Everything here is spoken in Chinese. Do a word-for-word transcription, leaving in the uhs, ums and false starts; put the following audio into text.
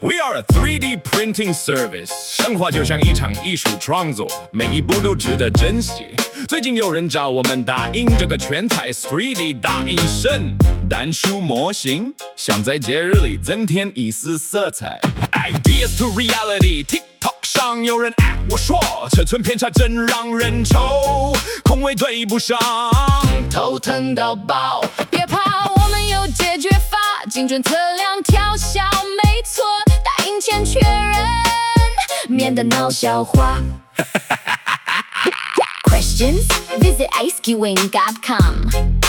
We are a three D printing service， 生活就像一场艺术创作，每一步都值得珍惜。最近有人找我们打印这个全彩 三 D 打印圣诞树模型，想在节日里增添一丝色彩。Ideas to reality，TikTok 上有人 at 我说，尺寸偏差真让人愁，空位对不上，头疼到爆。 别怕，我们有解决法，精准测量调校，没错，打印前确认，免得闹笑话。Questions? Visit ice queuing dot com.